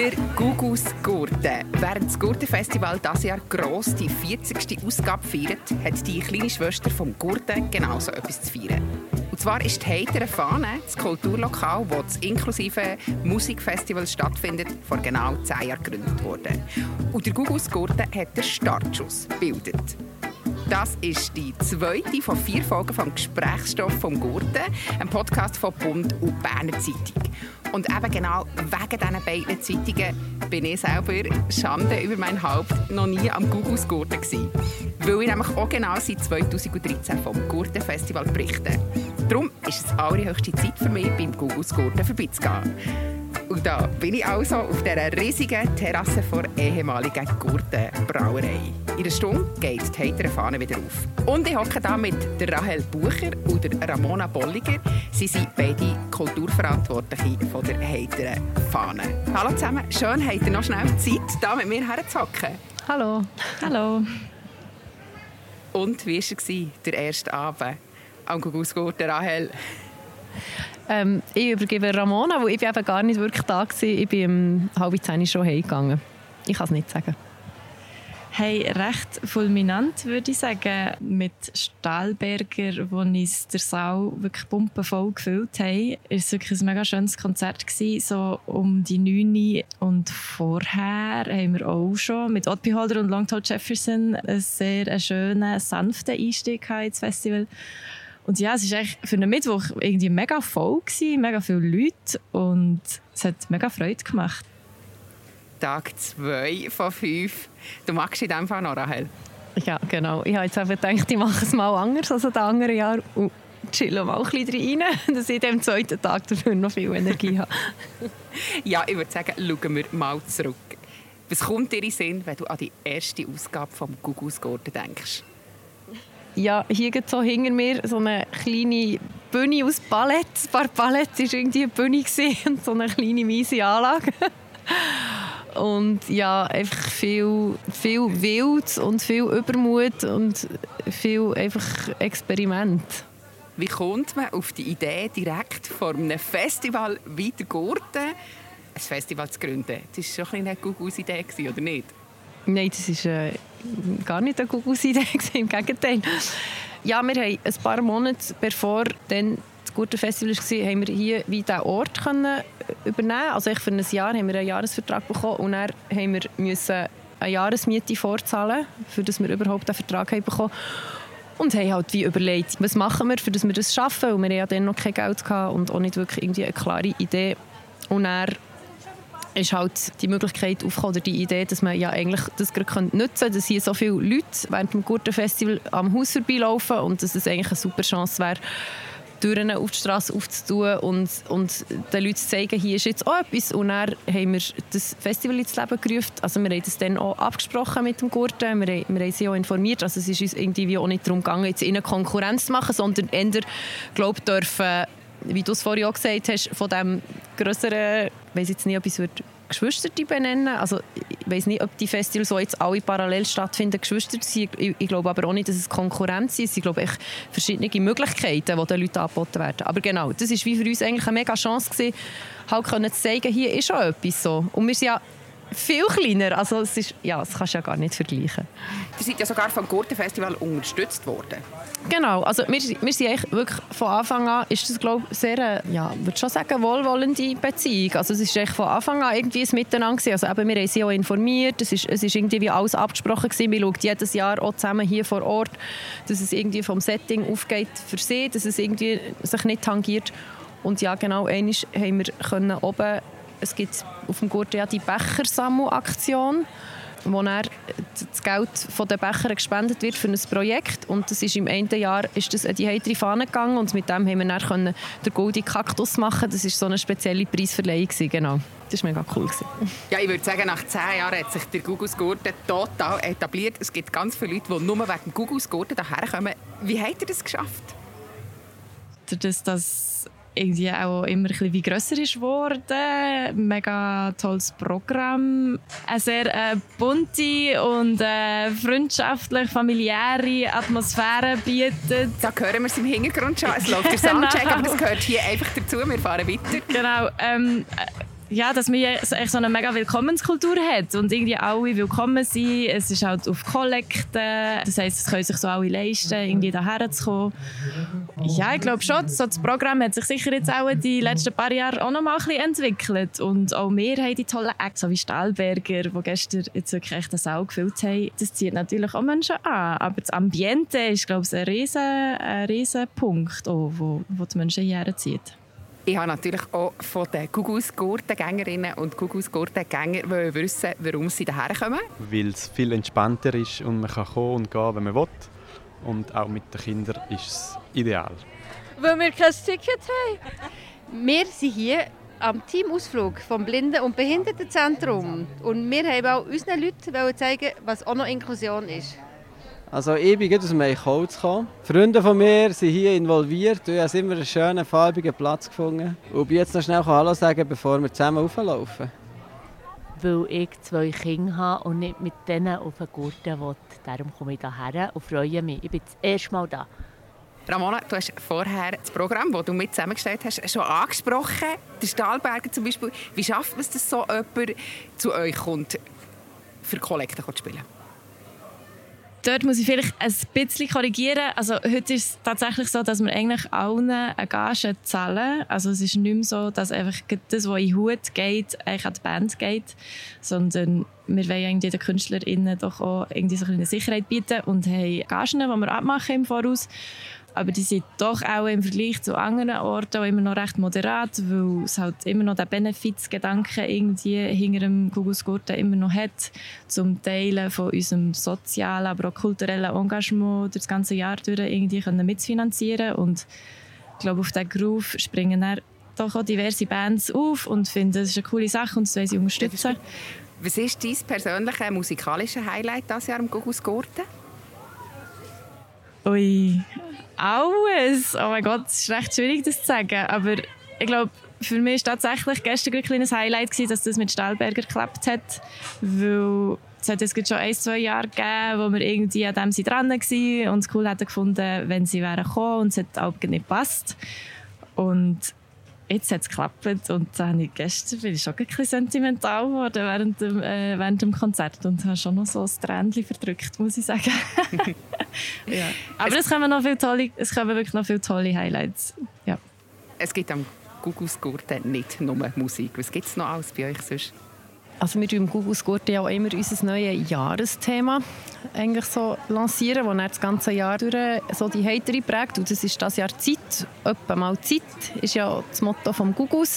Der Gugus Gurten. Während das Gurtenfestival dieses Jahr gross die 40. Ausgabe feiert, hat die kleine Schwester vom Gurten genauso etwas zu feiern. Und zwar ist die Heitere Fahne, das Kulturlokal, wo das inklusive Musikfestival stattfindet, vor genau 10 Jahren gegründet worden. Und der Gugus Gurten hat den Startschuss gebildet. Das ist die 2. von 4 Folgen vom Gesprächsstoff vom Gurten, einem Podcast von Bund und Berner Zeitung. Und eben genau wegen diesen beiden Zeitungen bin ich selber, Schande über mein Haupt, noch nie am Gugus Gurten gewesen. Weil ich nämlich auch genau seit 2013 vom Gurtenfestival berichte. Darum ist es allerhöchste Zeit für mich, beim Gugus Gurten vorbeizugehen. Und da bin ich also auf dieser riesigen Terrasse vor ehemaligen Gurtenbrauerei. In einer Stunde geht die Heitere Fahne wieder auf. Und ich hocke hier mit der Rahel Bucher und der Ramona Bolliger. Sie sind beide Kulturverantwortliche von der Heiteren Fahne. Hallo zusammen, schön, habt ihr noch schnell Zeit, hier mit mir herzuhocken? Hallo. Hallo. Und wie war es, der erste Abend am Gugus Gurten, Rahel? Ich übergebe Ramona, weil ich eben gar nicht wirklich da war. Ich bin um 9:30 schon heimgegangen. Ich kann es nicht sagen. Hey, recht fulminant, würde ich sagen. Mit Stahlberger, wo uns der Saal wirklich pumpenvoll gefüllt haben. Es war wirklich ein mega schönes Konzert gewesen, so um die 9 Uhr. Und vorher haben wir auch schon mit Odd Beholder und Long Tall Jefferson einen sehr schönen, sanften Einstieg ins Festival. Und ja, es war eigentlich für einen Mittwoch irgendwie mega voll gewesen, mega viele Leute und es hat mega Freude gemacht. Tag 2 von 5. Du magst in diesem Fall noch, Rahel? Ja, genau. Ich habe jetzt einfach gedacht, ich mache es mal anders als in anderen Jahren und chille mal ein bisschen rein, dass ich am zweiten Tag dafür noch viel Energie habe. Ja, ich würde sagen, schauen wir mal zurück. Was kommt dir in den Sinn, wenn du an die erste Ausgabe vom Gugus Gurten denkst? Ja, hier geht so hinter mir so eine kleine Bühne aus Ballett. Ein paar Ballett war irgendwie eine Bühne und so eine kleine miese Anlage. Und ja, einfach viel Wild und viel Übermut und viel einfach Experiment. Wie kommt man auf die Idee, direkt vor einem Festival wie der Gurten ein Festival zu gründen? Das war schon eine Gugus-Idee, oder nicht? Nein, das war gar nicht eine Gugus-Idee, im Gegenteil. Ja, wir haben ein paar Monate bevor dann das Gurtenfestival war, haben wir hier wie diesen Ort übernehmen. Also für ein Jahr haben wir einen Jahresvertrag bekommen und dann mussten wir eine Jahresmiete vorzahlen, für dass wir überhaupt einen Vertrag bekommen haben. Und haben halt wie überlegt, was machen wir, für dass wir das schaffen, weil wir ja dann noch kein Geld hatten und auch nicht wirklich irgendwie eine klare Idee. Und dann ist halt die Möglichkeit aufgekommen, oder die Idee, dass man ja eigentlich das gerade nutzen könnte, dass hier so viele Leute während dem Gurtenfestival am Haus vorbeilaufen und dass es eigentlich eine super Chance wäre, Türen auf die Straße aufzutun und den Leuten zu zeigen, hier ist jetzt auch etwas. Und dann haben wir das Festival ins Leben gerufen. Also wir haben das dann auch abgesprochen mit dem Gurten. Wir haben sie auch informiert. Also es ist uns irgendwie auch nicht darum gegangen, jetzt ihnen Konkurrenz zu machen, sondern eher, glaube ich, dürfen, wie du es vorhin auch gesagt hast, von dem grösseren, ich weiss jetzt nicht, ob ich es Geschwister benennen. Also ich weiss nicht, ob die Festivals so jetzt alle parallel stattfinden, Geschwister sind. Ich glaube aber auch nicht, dass es Konkurrenz ist. Ich glaube echt verschiedene Möglichkeiten, die den Leuten angeboten werden. Aber genau, das war für uns eigentlich eine mega Chance gewesen, halt zu zeigen, hier ist schon etwas so. Und wir sind ja viel kleiner. Also es ist, ja, das kannst du ja gar nicht vergleichen. Ihr seid ja sogar vom Gurtenfestival unterstützt worden. Genau, also wir sind eigentlich wirklich von Anfang an, ist das, glaube ich, sehr, ja, würde schon sagen, wohlwollende Beziehung. Also es ist echt von Anfang an irgendwie ein Miteinander gewesen. Also eben, wir haben sie auch informiert, es ist irgendwie alles abgesprochen gewesen. Wir schauen jedes Jahr auch zusammen hier vor Ort, dass es irgendwie vom Setting aufgeht für sie, dass es irgendwie sich nicht tangiert. Und ja, genau, einmal haben wir können oben, es gibt auf dem Gurten ja die Bechersammelaktion, wo dann das Geld von den Bechern gespendet wird für ein Projekt. Und das ist im einen Jahr ist das an die Heitere Fahne gegangen und mit dem haben wir dann den Golden Kaktus machen. Das war so eine spezielle Preisverleihung. Genau. Das war mega cool. Ja, ich würde sagen, nach 10 Jahren hat sich der Gugus Gurten total etabliert. Es gibt ganz viele Leute, die nur wegen dem Gugus Gurten hierher kommen. Wie habt ihr das geschafft? Das irgendwie auch immer ein bisschen wie grösser ist geworden. Mega tolles Programm. Eine sehr bunte und freundschaftlich familiäre Atmosphäre bietet. Da hören wir es im Hintergrund schon. Es läuft der Soundcheck, aber das gehört hier einfach dazu. Wir fahren weiter. Genau. dass wir so eine mega Willkommenskultur hat und irgendwie alle willkommen sind. Es ist halt auf Kollekten, das heisst, es können sich so alle leisten, irgendwie daher zu kommen. Ja, ich glaube schon, so das Programm hat sich sicher jetzt auch die letzten paar Jahre auch noch mal ein bisschen entwickelt und auch wir haben die tollen Acts, so wie Stahlberger, die gestern jetzt wirklich echt den Saal gefüllt haben. Das zieht natürlich auch Menschen an, aber das Ambiente ist, glaube ich, ein riesen Punkt, wo die Menschen hierher zieht. Ich habe natürlich auch von den Gugus-Gurtengängerinnen und Gugus-Gurtengängern wissen, warum sie hierher kommen. Weil es viel entspannter ist und man kann kommen und gehen, wenn man will. Und auch mit den Kindern ist es ideal. Weil wir kein Ticket haben. Wir sind hier am Teamausflug vom Blinden- und Behindertenzentrum. Und wir haben auch unseren Leuten zeigen, was auch noch Inklusion ist. Also ich bin aus dem Eichholz gekommen. Freunde von mir sind hier involviert. Ich habe immer einen schönen, farbigen Platz gefunden. Und bin jetzt noch schnell Hallo sagen, bevor wir zusammen rauflaufen. Weil ich 2 Kinder habe und nicht mit denen auf den Gurten will. Darum komme ich hierher und freue mich. Ich bin das erste Mal da. Ramona, du hast vorher das Programm, das du mit zusammengestellt hast, schon angesprochen. Der Stahlberger zum Beispiel. Wie schafft man es, dass so jemand zu euch kommt, für Kollekte zu spielen? Dort muss ich vielleicht ein bisschen korrigieren. Also heute ist es tatsächlich so, dass wir eigentlich allen eine Gage zahlen. Also es ist nicht mehr so, dass einfach das, was in den Hut geht, eigentlich an die Band geht. Sondern wir wollen irgendwie den KünstlerInnen doch auch irgendwie so eine Sicherheit bieten und haben Gagen, die wir abmachen im Voraus. Aber die sind doch auch im Vergleich zu anderen Orten auch immer noch recht moderat, weil es halt immer noch den Benefizgedanken irgendwie hinter dem Gugus-Gurten immer noch hat, zum Teilen von unserem sozialen, aber auch kulturellen Engagement durch das ganze Jahr durch irgendwie mitzufinanzieren. Und ich glaube, auf diesen Groove springen dann doch auch diverse Bands auf und finden, das ist eine coole Sache und das wollen sie unterstützen. Was ist dein persönliches musikalisches Highlight dieses Jahr am Gugus-Gurten? Ui, alles! Oh mein Gott, es ist recht schwierig, das zu sagen. Aber ich glaube, für mich war tatsächlich gestern ein kleines Highlight, dass das mit Stahlberger geklappt hat. Weil es hat jetzt schon 1-2 Jahre gegeben, wo wir irgendwie an dem dran waren und es cool hätten gefunden, wenn sie wären gekommen und es hat auch nicht gepasst. Und jetzt hat es geklappt und dann bin ich schon ein bisschen sentimental geworden während dem Konzert und habe schon noch so ein Tränchen verdrückt, muss ich sagen. Ja. Aber es kommen wirklich noch viele tolle Highlights. Ja. Es gibt am Gugus-Gurten nicht nur Musik. Was gibt es noch alles bei euch sonst? Also wir im Gugus-Gurten ja auch immer unser neues Jahresthema eigentlich so lancieren, das das ganze Jahr durch so die Heitere prägt. Und das ist das Jahr Zeit. Etwa mal Zeit ist ja das Motto vom Gugus.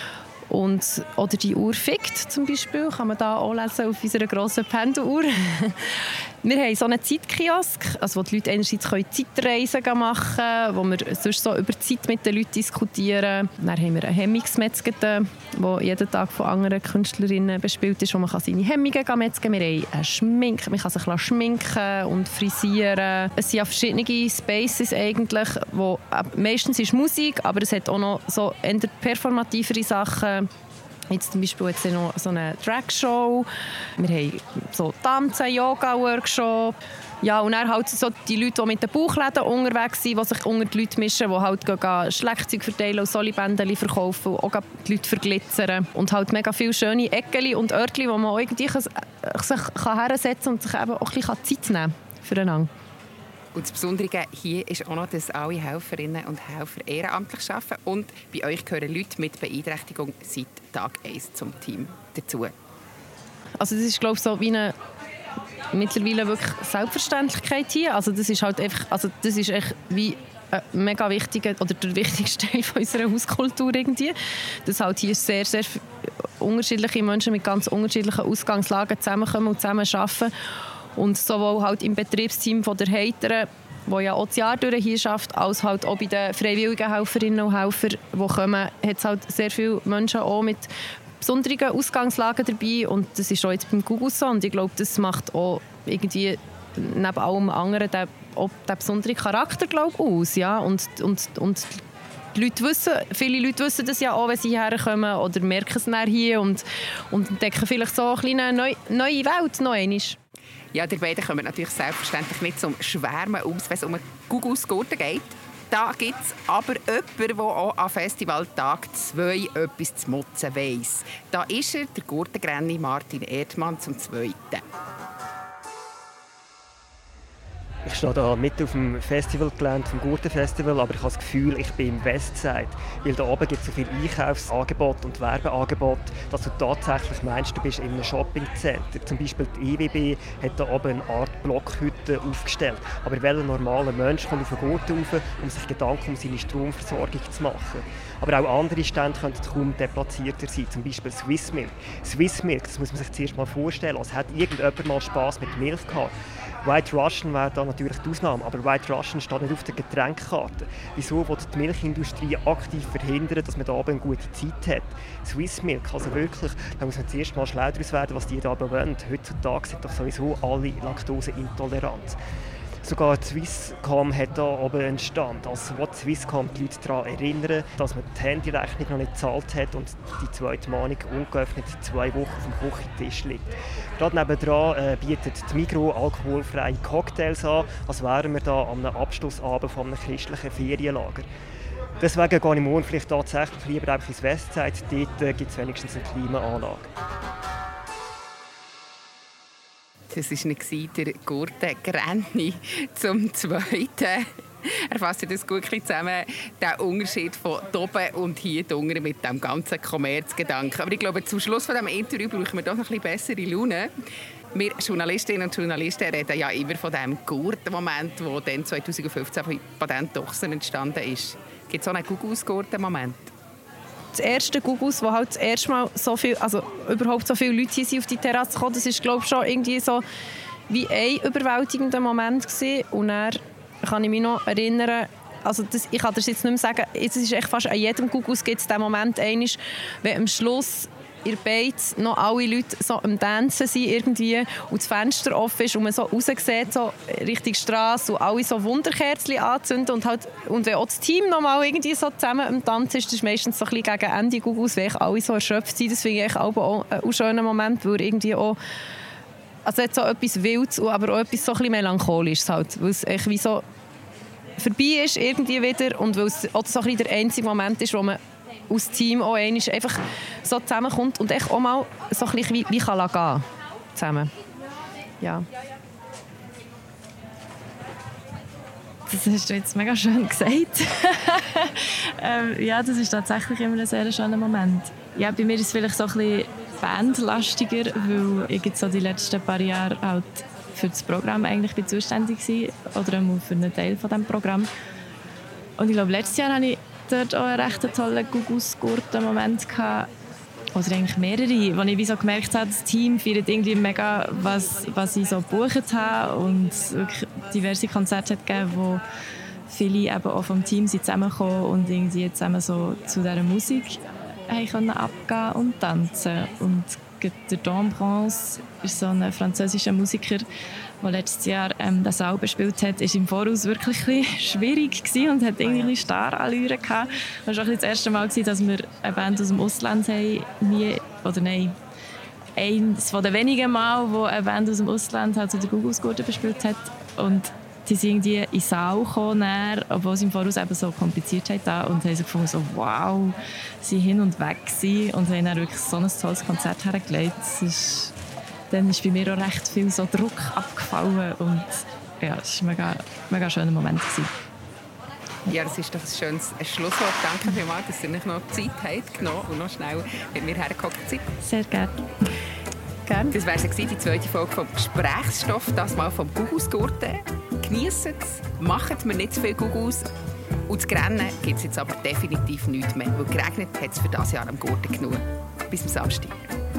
Oder die Uhr fickt zum Beispiel, kann man da auch lesen auf unserer grossen Pendeluhr. Wir haben so einen Zeitkiosk, also wo die Leute einerseits Zeitreisen machen können, wo wir sonst so über Zeit mit den Leuten diskutieren. Dann haben wir einen Hemmungsmetzger, der jeden Tag von anderen Künstlerinnen bespielt ist, wo man seine Hemmungen metzgen kann. Wir haben einen Schmink, man kann sich schminken und frisieren. Es sind ja verschiedene Spaces eigentlich, wo meistens ist Musik, aber es hat auch noch so eher performativere Sachen. Jetzt zum Beispiel jetzt noch so eine Drag-Show. Wir haben so Tanzen, Yoga-Workshop. Ja, und dann halt so die Leute, die mit den Bauchläden unterwegs sind, die sich unter die Leute mischen, die halt Schlagzeug verteilen und Solibändchen verkaufen und auch die Leute verglitzern. Und halt mega viele schöne Eckchen und Örtchen, wo man auch irgendwie sich hersetzen und sich eben auch ein bisschen Zeit nehmen kann füreinander. Und das Besondere hier ist auch noch, dass alle Helferinnen und Helfer ehrenamtlich arbeiten. Und bei euch gehören Leute mit Beeinträchtigung seit Tag 1 zum Team dazu. Also das ist, glaube ich, so wie eine mittlerweile wirklich Selbstverständlichkeit hier. Also das ist halt einfach, also das ist echt wie mega wichtiger oder der wichtigste Teil von unserer Hauskultur irgendwie. Dass halt hier sehr, sehr unterschiedliche Menschen mit ganz unterschiedlichen Ausgangslagen zusammenkommen und zusammen arbeiten. Und sowohl halt im Betriebsteam von der Heiteren, wo ja auch das Jahr durch hier schafft, als halt auch bei den freiwilligen Helferinnen und Helfern, die kommen, hat es halt sehr viele Menschen auch mit besonderen Ausgangslagen dabei. Und das ist auch jetzt beim Gugus so. Und ich glaube, das macht auch irgendwie neben allem anderen den besonderen Charakter, glaube ich, aus. Ja? Und die Leute viele Leute wissen das ja auch, wenn sie hierher kommen oder merken es dann hier und entdecken vielleicht so eine kleine neue Welt noch einmal. Ja, die beiden kommen natürlich selbstverständlich nicht zum Schwärmen aus, wenn es um einen Gugus-Gurten geht. Da gibt es aber jemanden, der auch am Festivaltag 2 etwas zu motzen weiss. Da ist er, der Gurtengrenni Martin Erdmann zum Zweiten. Ich stehe hier mitten auf dem Festivalgelände vom Gurtenfestival, aber ich habe das Gefühl, ich bin im Westside. Weil da oben gibt es so viele Einkaufsangebote und Werbeangebote, dass du tatsächlich meinst, du bist in einem Shoppingcenter. Zum Beispiel die IWB hat da oben eine Art Blockhütte aufgestellt. Aber welcher normale Mensch kommt auf den Gurten rauf, um sich Gedanken um seine Stromversorgung zu machen? Aber auch andere Stände könnten kaum deplatzierter sein, zum Beispiel Swissmilk. Swissmilk, das muss man sich zuerst mal vorstellen. Also hat irgendjemand mal Spass mit Milch gehabt? White Russian wäre da natürlich die Ausnahme, aber White Russian steht nicht auf der Getränkkarte. Wieso will die Milchindustrie aktiv verhindern, dass man da oben eine gute Zeit hat? Swissmilk, also wirklich, da muss man zuerst mal schlau daraus werden, was die da oben wollen. Heutzutage sind doch sowieso alle laktoseintolerant. Sogar die Swisscom hat hier oben einen Stand. Also will Swisscom die Leute daran erinnern, dass man die Handyrechnung noch nicht gezahlt hat und die zweite Mahnung ungeöffnet 2 Wochen auf dem Küchentisch liegt. Gerade nebenan bietet die Migros alkoholfreie Cocktails an, als wären wir da am Abschlussabend von einem christlichen Ferienlager. Deswegen gehe ich morgen vielleicht tatsächlich lieber einfach ins Westside. Dort gibt es wenigstens eine Klimaanlage. Das war der Gurtengrenni zum Zweiten. Er fasst das gut zusammen, der Unterschied von oben und hier unten mit dem ganzen Kommerzgedanken. Aber ich glaube, zum Schluss von diesem Interview brauchen wir doch noch ein bisschen bessere Laune. Wir Journalistinnen und Journalisten reden ja immer von dem Gurtenmoment, der dann 2015 von Patent-Dochsen entstanden ist. Gibt es auch einen Gugus-Gurten-Moment? Das erste Gugus, wo halt das erste Mal so viel, also überhaupt so viele Leute hier sind auf die Terrasse gekommen, das ist, glaube ich, schon irgendwie so wie ein überwältigender Moment gewesen. Und dann kann ich mich noch erinnern, also ich kann das jetzt nicht mehr sagen, es ist echt fast an jedem Gugus gibt es diesen Moment einmal, wenn am Schluss in der Beiz noch alle Leute so am Tanzen sind irgendwie und das Fenster offen ist und man so raus sieht, so Richtung Strasse und alle so Wunderkerzen anzünden und wenn auch das Team noch mal irgendwie so zusammen am Tanzen ist, das ist meistens so ein bisschen gegen Ende Gugus, weil alle so erschöpft sind. Das finde ich auch ein schöner Moment, weil irgendwie auch also es hat so etwas Wildes, aber auch etwas so ein bisschen Melancholisches halt, weil es echt wie so vorbei ist irgendwie wieder und weil es auch so ein bisschen der einzige Moment ist, wo man aus dem Team auch einmal einfach so zusammenkommt und echt auch mal so ein bisschen wie kann gehen zusammen. Ja. Das hast du jetzt mega schön gesagt. Ja, das ist tatsächlich immer ein sehr schöner Moment. Ja, bei mir ist es vielleicht so ein bisschen bandlastiger, weil ich jetzt so die letzten paar Jahre halt für das Programm eigentlich zuständig war oder einmal für einen Teil von diesem Programm. Und ich glaube, letztes Jahr hatte ich dort auch einen recht tollen Gugus-Gurten-Moment gehabt. Oder eigentlich mehrere, wo ich wie so gemerkt habe, das Team feiert irgendwie mega, was ich so gebucht habe und wirklich diverse Konzerte hat gegeben, wo viele eben auch vom Team sind zusammengekommen und irgendwie zusammen so zu dieser Musik können abgehen und tanzen. Und der Dombrance ist so ein französischer Musiker, der letztes Jahr den Saal bespielt hat, war im Voraus wirklich ein schwierig und hat irgendwie Starallüre gehabt. Es war auch das erste Mal, dass wir eine Band aus dem Ausland haben. Eines von den wenigen Mal, wo eine Band aus dem Ausland halt so den Gugus-Gurten bespielt hat. Und die sind irgendwie in den Saal gekommen, obwohl sie im Voraus eben so kompliziert haben und haben sich gefunden, so wow, sie hin und weg waren und haben dann wirklich so ein tolles Konzert hergelegt. Dann ist bei mir auch recht viel so Druck abgefallen und ja, es war ein mega schöner Moment gewesen. Ja, das ist doch ein schönes Schlusswort. Danke vielmals, dass ihr euch noch Zeit habt genommen und noch schnell mit mir hergekommen seid. Sehr gerne. Das war die zweite Folge vom Gesprächsstoff, das mal vom Gugus-Gurten. Geniessen es, macht mir nicht zu viel Gugus. Und das Rennen gibt es jetzt aber definitiv nichts mehr, weil geregnet hat es für dieses Jahr am Gurten genug. Bis zum Samstag.